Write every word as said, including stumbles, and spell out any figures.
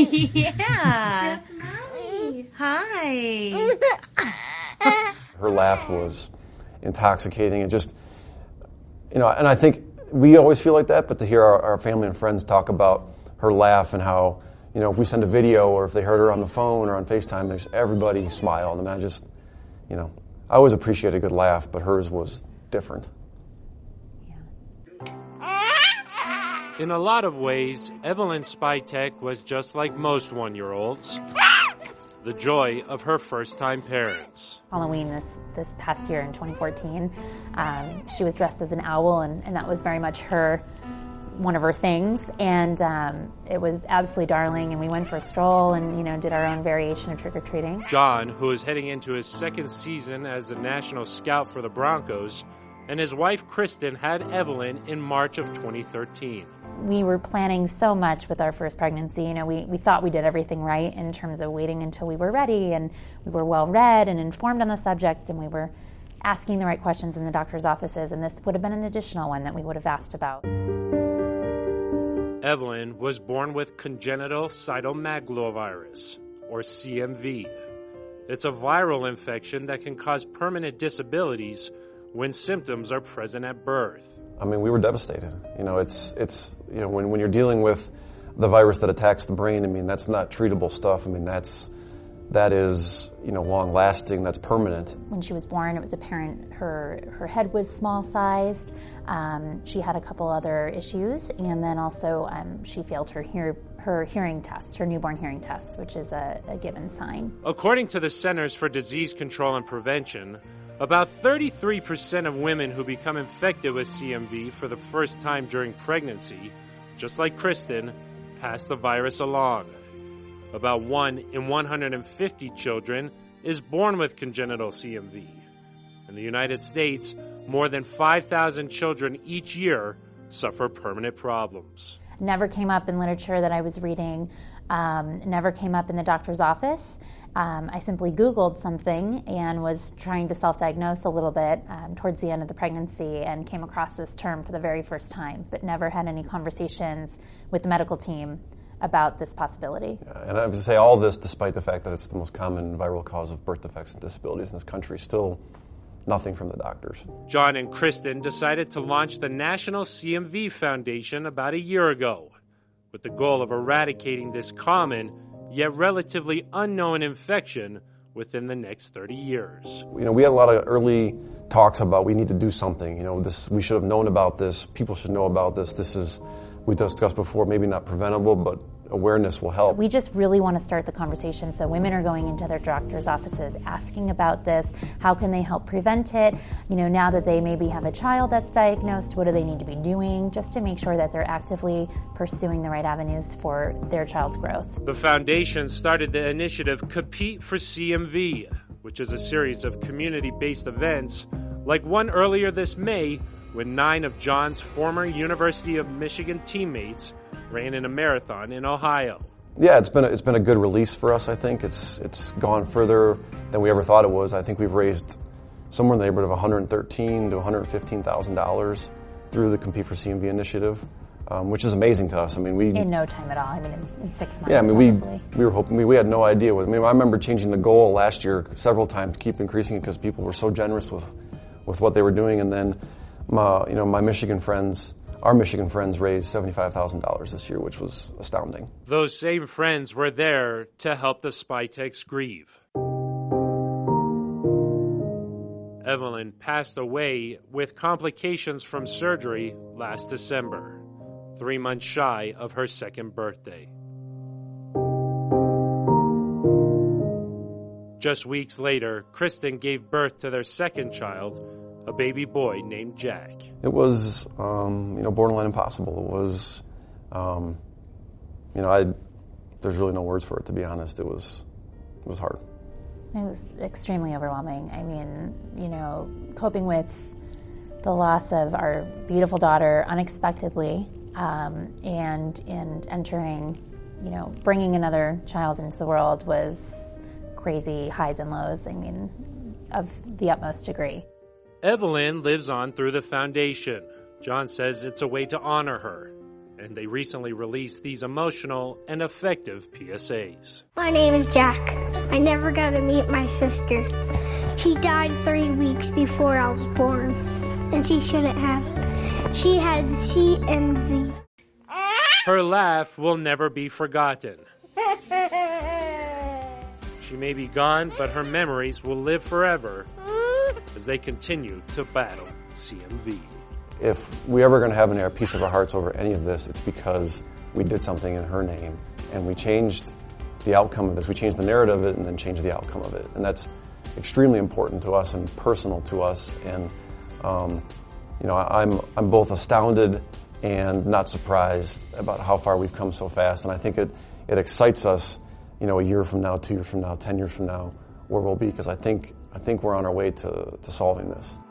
Yeah. That's Molly. Hi. Her laugh was intoxicating and just, you know, and I think we always feel like that, but to hear our, our family and friends talk about her laugh and how, you know, if we send a video or if they heard her on the phone or on FaceTime, there's everybody smiled. I mean, I just, you know, I always appreciate a good laugh, but hers was different. In a lot of ways, Evelyn Spytek was just like most one-year-olds. The joy of her first-time parents. Halloween this, this past year in twenty fourteen, um, she was dressed as an owl, and, and that was very much her, one of her things. And um, it was absolutely darling, and we went for a stroll and, you know, did our own variation of trick-or-treating. John, who is heading into his second season as the National Scout for the Broncos, and his wife Kristen had Evelyn in March of twenty thirteen. We were planning so much with our first pregnancy. You know, we, we thought we did everything right in terms of waiting until we were ready, and we were well read and informed on the subject, and we were asking the right questions in the doctor's offices, and this would have been an additional one that we would have asked about. Evelyn was born with congenital cytomegalovirus, or C M V. It's a viral infection that can cause permanent disabilities when symptoms are present at birth. I mean, we were devastated. You know, it's, it's you know, when, when you're dealing with the virus that attacks the brain, I mean, that's not treatable stuff. I mean, that's, that is, you know, long-lasting, that's permanent. When she was born, it was apparent her, her head was small-sized. Um, she had a couple other issues, and then also um, she failed her, hear, her hearing test, her newborn hearing test, which is a, a given sign. According to the Centers for Disease Control and Prevention, about thirty-three percent of women who become infected with C M V for the first time during pregnancy, just like Kristen, pass the virus along. About one in one hundred fifty children is born with congenital C M V. In the United States, more than five thousand children each year suffer permanent problems. Never came up in literature that I was reading, um, never came up in the doctor's office. Um, I simply Googled something and was trying to self-diagnose a little bit um, towards the end of the pregnancy and came across this term for the very first time, but never had any conversations with the medical team about this possibility. Yeah, and I have to say all this despite the fact that it's the most common viral cause of birth defects and disabilities in this country. Still nothing from the doctors. John and Kristen decided to launch the National C M V Foundation about a year ago with the goal of eradicating this common yet relatively unknown infection within the next thirty years. You know, we had a lot of early talks about we need to do something. You know, this we should have known about this. People should know about this. This is, we discussed before, maybe not preventable, but awareness will help. We just really want to start the conversation, so women are going into their doctor's offices asking about this. How can they help prevent it? You know, now that they maybe have a child that's diagnosed, what do they need to be doing just to make sure that they're actively pursuing the right avenues for their child's growth? The foundation started the initiative Compete for C M V, which is a series of community-based events like one earlier this May when nine of John's former University of Michigan teammates ran in a marathon in Ohio. Yeah, it's been a, it's been a good release for us. I think it's it's gone further than we ever thought it was. I think we've raised somewhere in the neighborhood of one hundred thirteen to one hundred fifteen thousand dollars through the Compete for C M V initiative, um, which is amazing to us. I mean, we in no time at all. I mean, in, in six months. Yeah, I mean, probably. we we were hoping we, we had no idea what. I mean, I remember changing the goal last year several times, keep increasing it because people were so generous with with what they were doing, and then my you know my Michigan friends. Our Michigan friends raised seventy-five thousand dollars this year, which was astounding. Those same friends were there to help the Spyteks grieve. Evelyn passed away with complications from surgery last December, three months shy of her second birthday. Just weeks later, Kristen gave birth to their second child, a baby boy named Jack. It was, um, you know, borderline impossible. It was, um, you know, I, there's really no words for it, to be honest. It was, it was hard. It was extremely overwhelming. I mean, you know, coping with the loss of our beautiful daughter unexpectedly, um, and, and entering, you know, bringing another child into the world was crazy highs and lows, I mean, of the utmost degree. Evelyn lives on through the foundation. John says it's a way to honor her. and they recently released these emotional and effective P S As. My name is Jack. I never got to meet my sister. She died three weeks before I was born, and she shouldn't have. She had C M V. Her laugh will never be forgotten. She may be gone, but her memories will live forever as they continue to battle C M V. If we ever going to have a piece of our hearts over any of this, it's because we did something in her name, and we changed the outcome of this. We changed the narrative of it and then changed the outcome of it. And that's extremely important to us and personal to us. And, um, you know, I'm, I'm both astounded and not surprised about how far we've come so fast. And I think it, it excites us, you know, a year from now, two years from now, ten years from now, where we'll be, because I think, I think we're on our way to, to solving this.